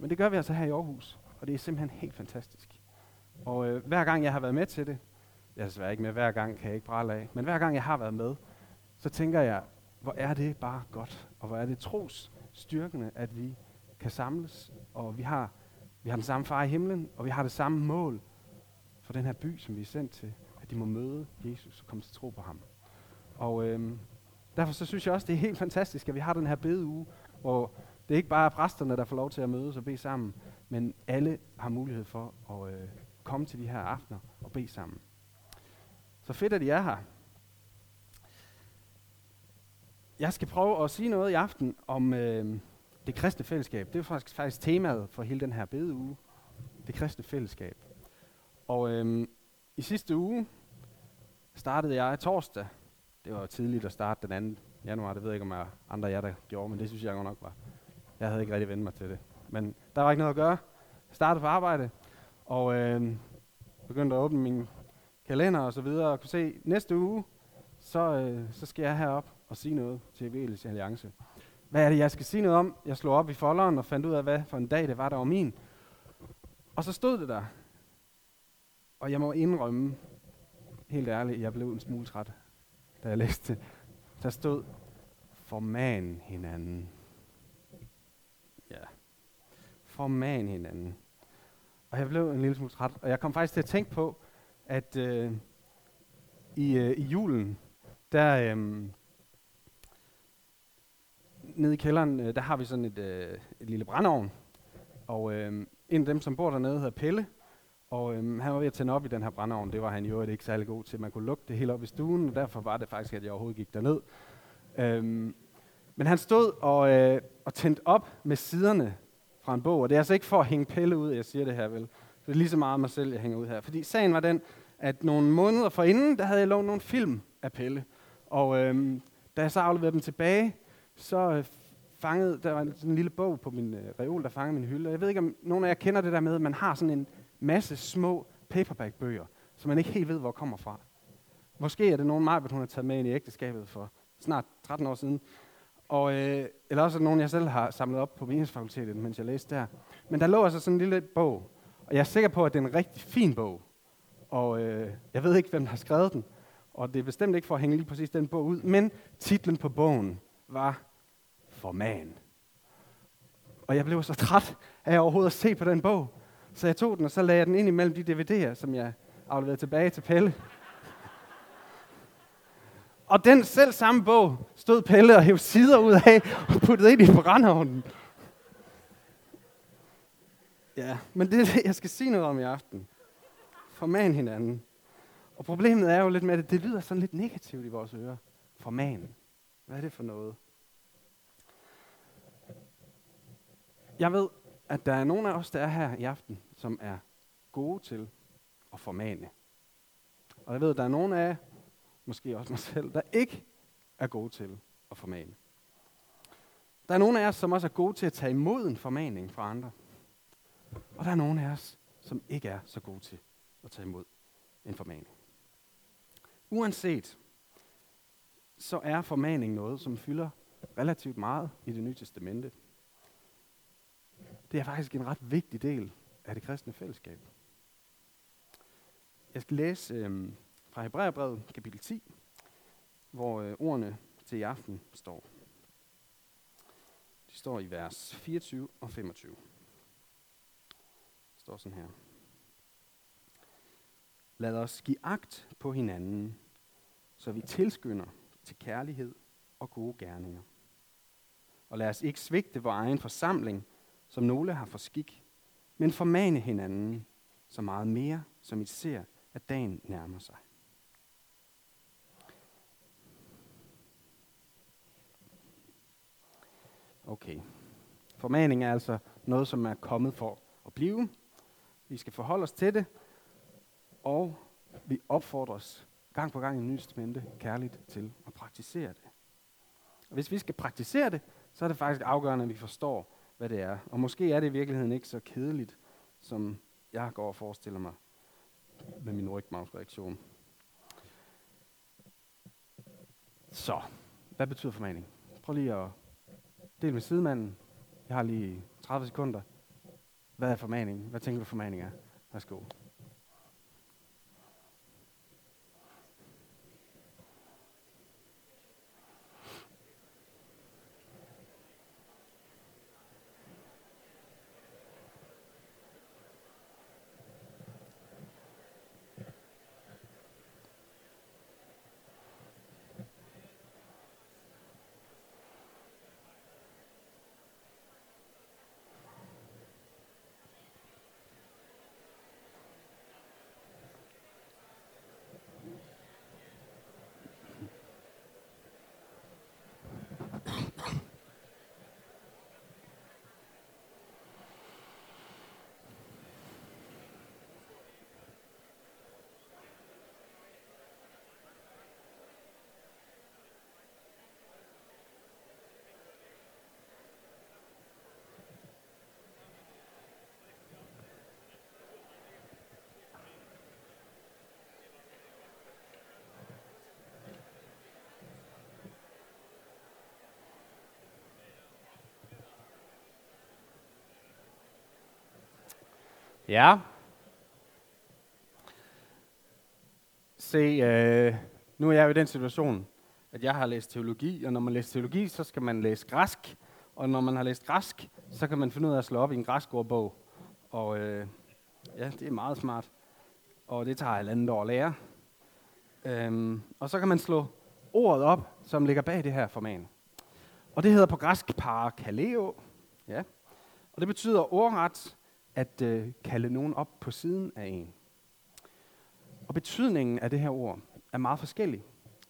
Men det gør vi altså her i Aarhus, og det er simpelthen helt fantastisk. Og hver gang jeg har været med til det, jeg er desværre ikke med hver gang, kan jeg ikke prale af, men hver gang jeg har været med, så tænker jeg, hvor er det bare godt, og hvor er det trosstyrkende, at vi kan samles, og vi har den samme far i himlen, og vi har det samme mål for den her by, som vi er sendt til, at de må møde Jesus og komme til tro på ham. Og derfor så synes jeg også, det er helt fantastisk, at vi har den her bedeuge, hvor det ikke bare er præsterne, der får lov til at mødes og bede sammen, men alle har mulighed for at komme til de her aftener og bede sammen. Så fedt, at I er her. Jeg skal prøve at sige noget i aften om det kristne fællesskab. Det er faktisk temaet for hele den her bedeuge. Det kristne fællesskab. Og i sidste uge startede jeg torsdag. Det var tidligt at starte den 2. januar. Det ved jeg ikke, om jeg andre af jer, der gjorde, men det synes jeg godt nok var. Jeg havde ikke rigtig vendt mig til det. Men der var ikke noget at gøre. Jeg startede på arbejde, og begyndte at åbne min kalender og så videre, og kunne se, næste uge, så skal jeg herop og sige noget til Evangelisk Alliance. Hvad er det, jeg skal sige noget om? Jeg slog op i folderen og fandt ud af, hvad for en dag det var, der var min. Og så stod det der. Og jeg må indrømme, helt ærligt, jeg blev en smule træt, da jeg læste det. Der stod, forman hinanden. Ja, forman hinanden. Og jeg blev en lille smule træt, og jeg kom faktisk til at tænke på, at i julen, der nede i kælderen, der har vi sådan et lille brændeovn. Og en af dem, som bor dernede, hedder Pelle. Og han var ved at tænde op i den her brændeovn. Det var han jo ikke særlig god til. Man kunne lugte det hele op i stuen, og derfor var det faktisk, at jeg overhovedet gik derned. Men han stod og tændte op med siderne fra en bog. Og det er altså ikke for at hænge Pelle ud, jeg siger det her vel. Det er lige så meget mig selv, jeg hænger ud her. Fordi sagen var den, at nogle måneder forinden, der havde jeg lånt nogle film af Pelle. Og da jeg så afleverede dem tilbage, så der var sådan en lille bog på min reol, der fangede min hylde. Jeg ved ikke, om nogen af jer kender det der med, at man har sådan en masse små paperback-bøger, som man ikke helt ved, hvor kommer fra. Måske er det nogen Maj, hun har taget med ind i ægteskabet for snart 13 år siden. Og, eller også er det nogen, jeg selv har samlet op på menighedsfakultetet, mens jeg læste der. Men der lå altså sådan en lille bog, og jeg er sikker på, at det er en rigtig fin bog. Og jeg ved ikke, hvem der har skrevet den, og det er bestemt ikke for at hænge lige præcis den bog ud, men titlen på bogen var Forman. Og jeg blev så træt af overhovedet at se på den bog, så jeg tog den, og så lagde jeg den ind imellem de DVD'er, som jeg afleverede tilbage til Pelle. Og den selv samme bog stod Pelle og hævde sider ud af og puttede ind i brændeovnen. Ja, men det er det, jeg skal sige noget om i aften. Forman hinanden. Og problemet er jo lidt med det lyder sådan lidt negativt i vores ører. Forman. Hvad er det for noget? Jeg ved, at der er nogle af os, der er her i aften, som er gode til at formane. Og jeg ved, at der er nogle af jer, måske også mig selv, der ikke er gode til at formane. Der er nogle af os, som også er gode til at tage imod en formaning fra andre. Og der er nogle af os, som ikke er så gode til at tage imod en formaning. Uanset, så er formaning noget, som fylder relativt meget i Det Nye Testamente. Det er faktisk en ret vigtig del af det kristne fællesskab. Jeg skal læse fra Hebræerbrevet, kapitel 10, hvor ordene til i aften står. De står i vers 24 og 25. Det står sådan her. Lad os give agt på hinanden, så vi tilskynder til kærlighed og gode gerninger. Og lad os ikke svigte vor egen forsamling, som nogle har for skik, men formane hinanden så meget mere, som I ser, at dagen nærmer sig. Okay. Formaning er altså noget, som er kommet for at blive. Vi skal forholde os til det, og vi opfordres gang på gang i Det Nye Testamente kærligt til at praktisere det. Og hvis vi skal praktisere det, så er det faktisk afgørende, at vi forstår, hvad det er. Og måske er det i virkeligheden ikke så kedeligt, som jeg går og forestiller mig med min rygmarvsreaktion. Så, hvad betyder formaning? Prøv lige at dele med sidemanden. Jeg har lige 30 sekunder. Hvad er formaningen? Hvad tænker du formaning er? Værsgo. Ja. Se, nu er jeg jo i den situation, at jeg har læst teologi, og når man læser teologi, så skal man læse græsk. Og når man har læst græsk, så kan man finde ud af at slå op i en græsk ordbog. Og ja, det er meget smart. Og det tager 1,5 år at lære. Og så kan man slå ordet op, som ligger bag det her forman. Og det hedder på græsk parakaleo. Ja. Og det betyder ordret at kalde nogen op på siden af en. Og betydningen af det her ord er meget forskellig.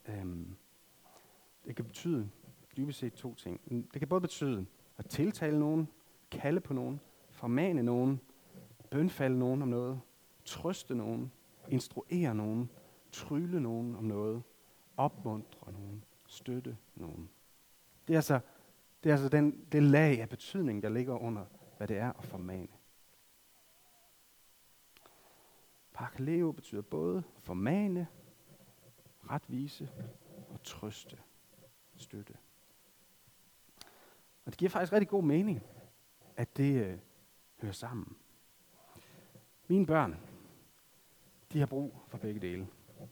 Det kan betyde dybest set 2 ting. Det kan både betyde at tiltale nogen, kalde på nogen, formane nogen, bønfalde nogen om noget, trøste nogen, instruere nogen, trylle nogen om noget, opmuntre nogen, støtte nogen. Det er altså det lag af betydning, der ligger under, hvad det er at formane. Parakaleo betyder både formane, retvise og trøste, støtte. Og det giver faktisk rigtig god mening, at det hører sammen. Mine børn, de har brug for begge dele.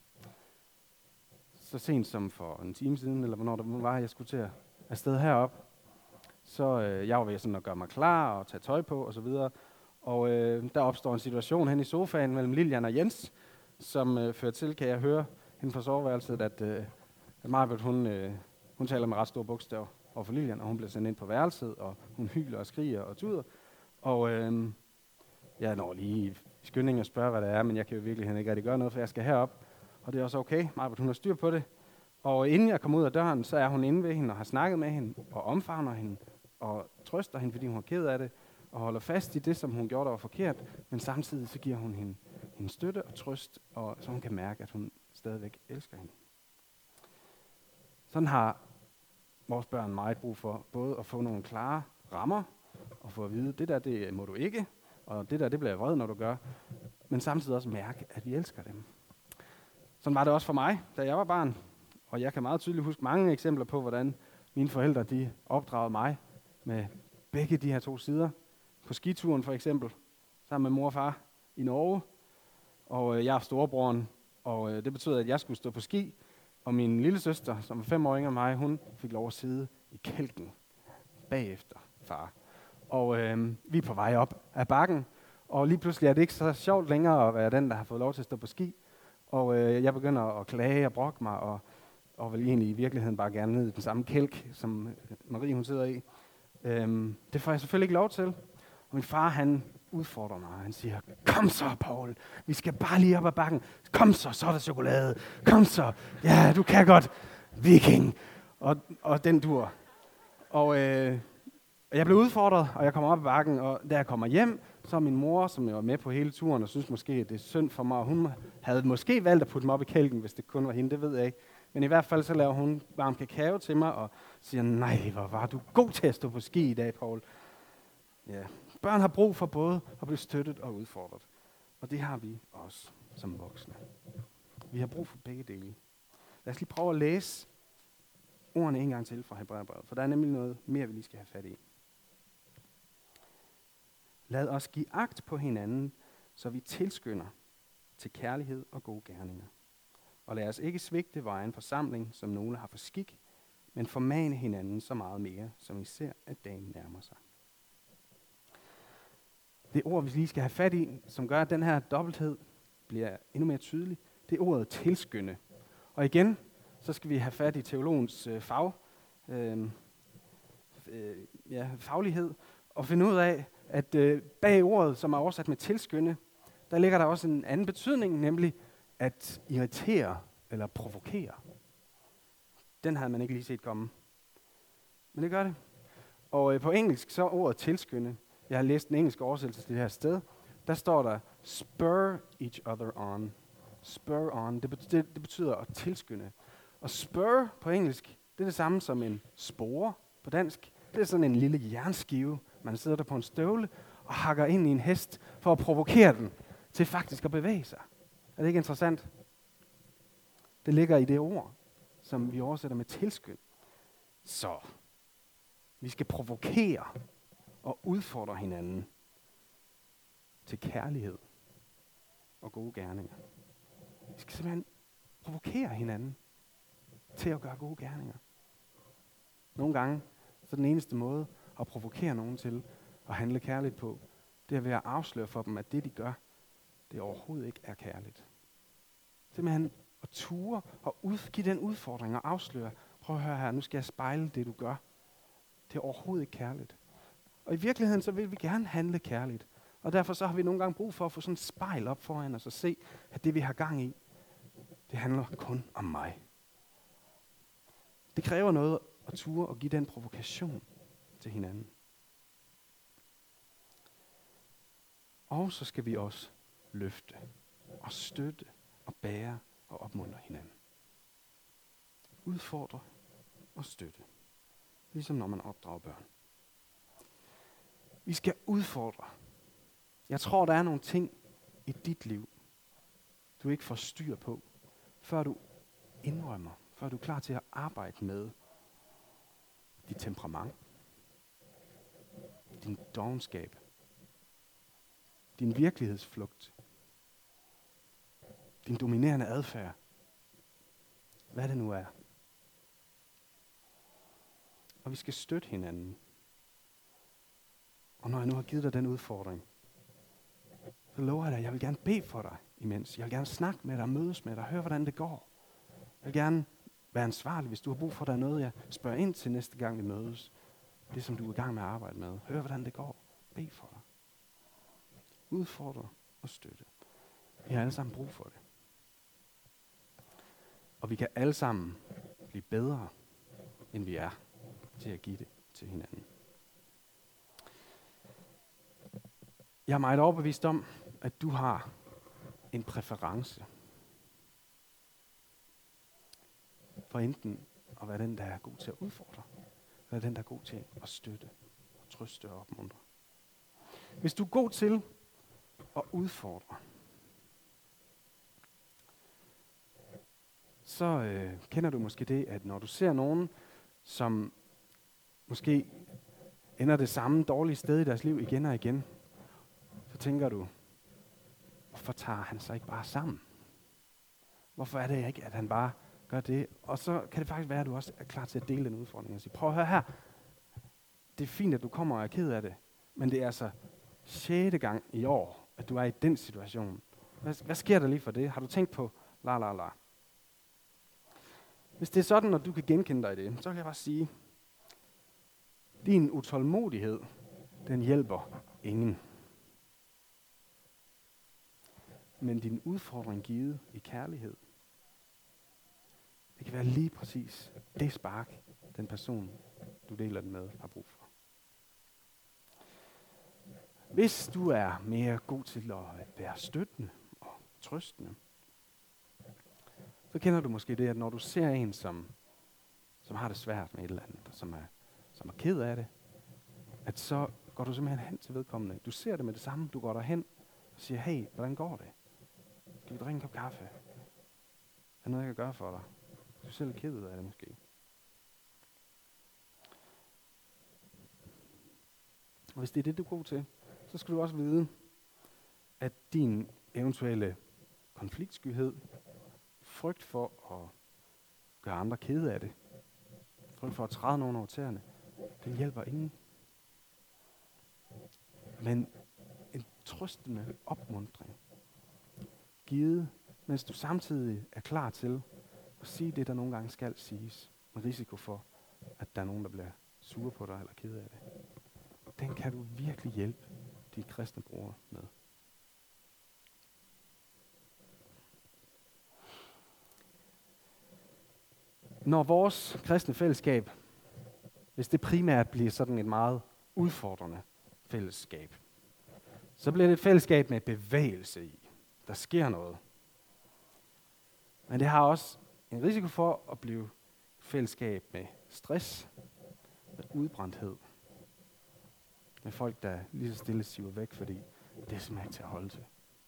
Så sent som for en time siden, eller hvornår det var, jeg skulle til afsted herop, så jeg var ved sådan at gøre mig klar og tage tøj på osv. Og der opstår en situation hen i sofaen mellem Lilian og Jens, som fører til, kan jeg høre hende fra soveværelset, at Marbet, hun taler med ret store bogstaver over for Lilian, og hun bliver sendt ind på værelset, og hun hyler og skriger og tuder. Og jeg når lige i skynding at spørge, hvad det er, men jeg kan jo virkelig ikke rigtig gøre noget, for jeg skal herop. Og det er også okay. Marbet, hun har styr på det. Og inden jeg kommer ud af døren, så er hun inde ved hende og har snakket med hende, og omfavner hende, og trøster hende, fordi hun er ked af det, og holder fast i det, som hun gjorde, der var forkert, men samtidig så giver hun hende støtte og trøst, og så hun kan mærke, at hun stadigvæk elsker hende. Sådan har vores børn meget brug for, både at få nogle klare rammer, og få at vide, det der, det må du ikke, og det der, det bliver jeg vred, når du gør, men samtidig også mærke, at vi elsker dem. Sådan var det også for mig, da jeg var barn, og jeg kan meget tydeligt huske mange eksempler på, hvordan mine forældre, de opdragede mig med begge de her 2 sider. På skituren for eksempel, sammen med mor og far i Norge, og jeg er storebroren, og det betød, at jeg skulle stå på ski, og min lille søster, som var 5 år yngre end mig, hun fik lov at sidde i kælken bagefter far. Og vi er på vej op ad bakken, og lige pludselig er det ikke så sjovt længere at være den, der har fået lov til at stå på ski. Og jeg begynder at klage og brokke mig, og vil egentlig i virkeligheden bare gerne ned i den samme kælk, som Marie hun sidder i. Det får jeg selvfølgelig ikke lov til. Og min far, han udfordrer mig. Han siger, kom så, Paul. Vi skal bare lige op ad bakken. Kom så er der chokolade. Kom så. Ja, du kan godt. Viking. Og den dur. Og jeg blev udfordret, og jeg kommer op ad bakken, og da jeg kommer hjem, så er min mor, som jeg var med på hele turen, og synes måske, at det er synd for mig, og hun havde måske valgt at putte mig op i kælken, hvis det kun var hende, det ved jeg ikke. Men i hvert fald så laver hun varm kakao til mig, og siger, nej, hvor var du god til at stå på ski i dag, Paul. Ja. Børn har brug for både at blive støttet og udfordret. Og det har vi også som voksne. Vi har brug for begge dele. Lad os lige prøve at læse ordene en gang til fra Hebræerbrevet, for der er nemlig noget mere, vi lige skal have fat i. Lad os give agt på hinanden, så vi tilskynder til kærlighed og gode gerninger. Og lad os ikke svigte vejen forsamling, som nogle har for skik, men formane hinanden så meget mere, som I ser, at dagen nærmer sig. Det ord, vi lige skal have fat i, som gør, at den her dobbelthed bliver endnu mere tydelig, det er ordet tilskynde. Og igen, så skal vi have fat i teologens faglighed, og finde ud af, at bag ordet, som er oversat med tilskynde, der ligger der også en anden betydning, nemlig at irritere eller provokere. Den havde man ikke lige set komme. Men det gør det. Og på engelsk så er ordet tilskynde. Jeg har læst den engelske oversættelse til det her sted. Der står der spur each other on. Spur on. Det betyder at tilskynde. Og spur på engelsk, det er det samme som en spore på dansk. Det er sådan en lille jernskive. Man sidder der på en støvle og hakker ind i en hest for at provokere den til faktisk at bevæge sig. Er det ikke interessant? Det ligger i det ord, som vi oversætter med tilskynd. Så vi skal provokere og udfordre hinanden til kærlighed og gode gerninger. Vi skal simpelthen provokere hinanden til at gøre gode gerninger. Nogle gange så den eneste måde at provokere nogen til at handle kærligt på, det er ved at afsløre for dem, at det de gør, det overhovedet ikke er kærligt. Simpelthen at ture og give den udfordring og afsløre, prøv at høre her, nu skal jeg spejle det du gør. Det er overhovedet ikke kærligt. Og i virkeligheden så vil vi gerne handle kærligt. Og derfor så har vi nogle gange brug for at få sådan et spejl op foran os og se, at det vi har gang i, det handler kun om mig. Det kræver noget at ture og give den provokation til hinanden. Og så skal vi også løfte og støtte og bære og opmuntre hinanden. Udfordre og støtte. Ligesom når man opdrager børn. Vi skal udfordre. Jeg tror, der er nogle ting i dit liv, du ikke får styr på, før du indrømmer, før du er klar til at arbejde med dit temperament, din dovenskab, din virkelighedsflugt, din dominerende adfærd, hvad det nu er. Og vi skal støtte hinanden. Og når jeg nu har givet dig den udfordring, så lover jeg dig, at jeg vil gerne bede for dig imens. Jeg vil gerne snakke med dig, mødes med dig, høre hvordan det går. Jeg vil gerne være ansvarlig, hvis du har brug for, der er noget, jeg spørger ind til næste gang vi mødes. Det som du er i gang med at arbejde med. Hør hvordan det går. Bed for dig. Udfordre og støtte. Vi har alle sammen brug for det. Og vi kan alle sammen blive bedre, end vi er til at give det til hinanden. Jeg er meget overbevist om, at du har en præference for enten at være den, der er god til at udfordre, eller den, der er god til at støtte, og trøste og opmuntre. Hvis du er god til at udfordre, så kender du måske det, at når du ser nogen, som måske ender det samme dårlige sted i deres liv igen og igen, så tænker du, hvorfor tager han sig ikke bare sammen? Hvorfor er det ikke, at han bare gør det? Og så kan det faktisk være, at du også er klar til at dele den udfordring og sige, prøv at høre her, det er fint, at du kommer og er ked af det, men det er altså 6. gang i år, at du er i den situation. Hvad sker der lige for det? Har du tænkt på la? Hvis det er sådan, at du kan genkende dig i det, så kan jeg bare sige, din utålmodighed, den hjælper ingen. Men din udfordring givet i kærlighed, det kan være lige præcis det spark, den person, du deler den med, har brug for. Hvis du er mere god til at være støttende og trøstende, så kender du måske det, at når du ser en, som har det svært med et eller andet, og som er ked af det, at så går du simpelthen hen til vedkommende. Du ser det med det samme, du går derhen og siger, hey, hvordan går det? Kan vi drikke en kop kaffe? Er der noget, jeg kan gøre for dig? Du er selv ked af det måske. Og hvis det er det, du er god til, så skal du også vide, at din eventuelle konfliktskyhed, frygt for at gøre andre kede af det, frygt for at træde nogen over tæerne, den hjælper ingen. Men en trøstende opmuntring, givet, mens du samtidig er klar til at sige det, der nogle gange skal siges, med risiko for, at der er nogen, der bliver sure på dig eller kede af det. Den kan du virkelig hjælpe de kristne brødre med. Når vores kristne fællesskab, hvis det primært bliver sådan et meget udfordrende fællesskab, så bliver det et fællesskab med bevægelse i. Der sker noget. Men det har også en risiko for at blive fællesskab med stress, med udbrændthed. Med folk, der lige så stille siver væk, fordi det er simpelthen ikke til at holde til.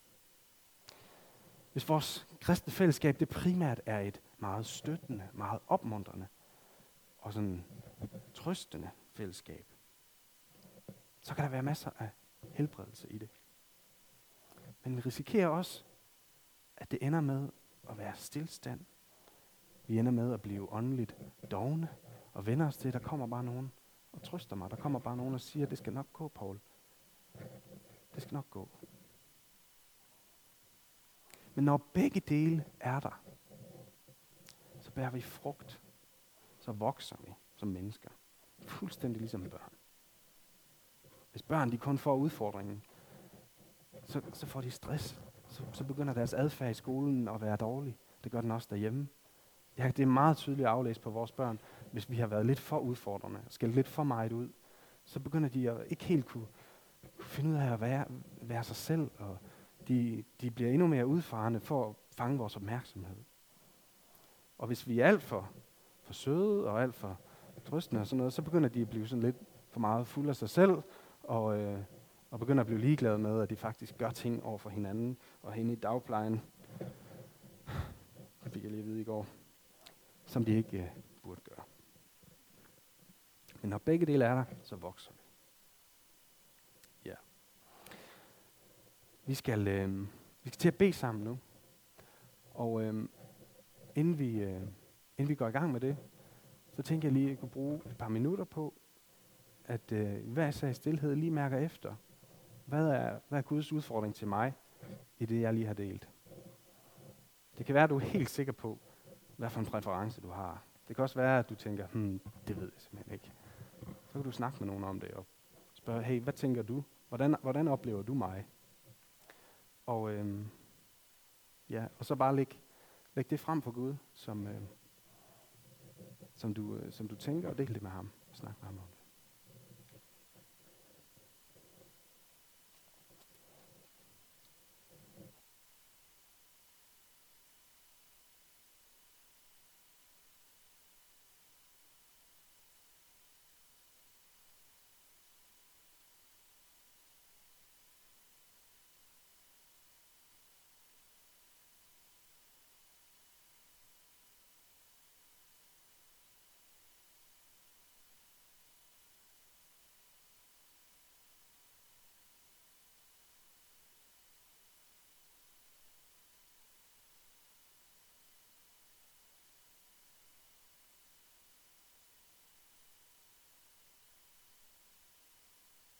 Hvis vores kristne fællesskab, det primært er et meget støttende, meget opmuntrende og sådan trøstende fællesskab, så kan der være masser af helbredelse i det. Men vi risikerer også, at det ender med at være stillstand. Vi ender med at blive åndeligt dovne og vender os til, at der kommer bare nogen og trøster mig. Der kommer bare nogen og siger, det skal nok gå, Paul. Det skal nok gå. Men når begge dele er der, så bærer vi frugt. Så vokser vi som mennesker. Fuldstændig ligesom børn. Hvis børn de kun får udfordringen, så får de stress. Så begynder deres adfærd i skolen at være dårlig. Det gør den også derhjemme. Ja, det er meget tydeligt at aflæse på vores børn. Hvis vi har været lidt for udfordrende, skældt lidt for meget ud, så begynder de at ikke helt kunne finde ud af at være sig selv, og de bliver endnu mere udfarende for at fange vores opmærksomhed. Og hvis vi er alt for søde og alt for trøstende og sådan noget, så begynder de at blive sådan lidt for meget fulde af sig selv, og begynder at blive ligeglade med, at de faktisk gør ting over for hinanden, og hende i dagplejen, det fik jeg lige at vide i går, som de ikke burde gøre. Men når begge dele er der, så vokser vi. Ja. Vi skal til at bede sammen nu. Og inden vi går i gang med det, så tænker jeg lige, at jeg kunne bruge et par minutter på, at hver især i stilhed lige mærker efter. Hvad er Guds udfordring til mig, i det jeg lige har delt? Det kan være, at du er helt sikker på, hvad for en præference du har. Det kan også være, at du tænker, det ved jeg simpelthen ikke. Så kan du snakke med nogen om det og spørge, hey, hvad tænker du? Hvordan oplever du mig? Og, og så bare læg det frem for Gud, som du tænker, og del det med ham. Snak med ham om.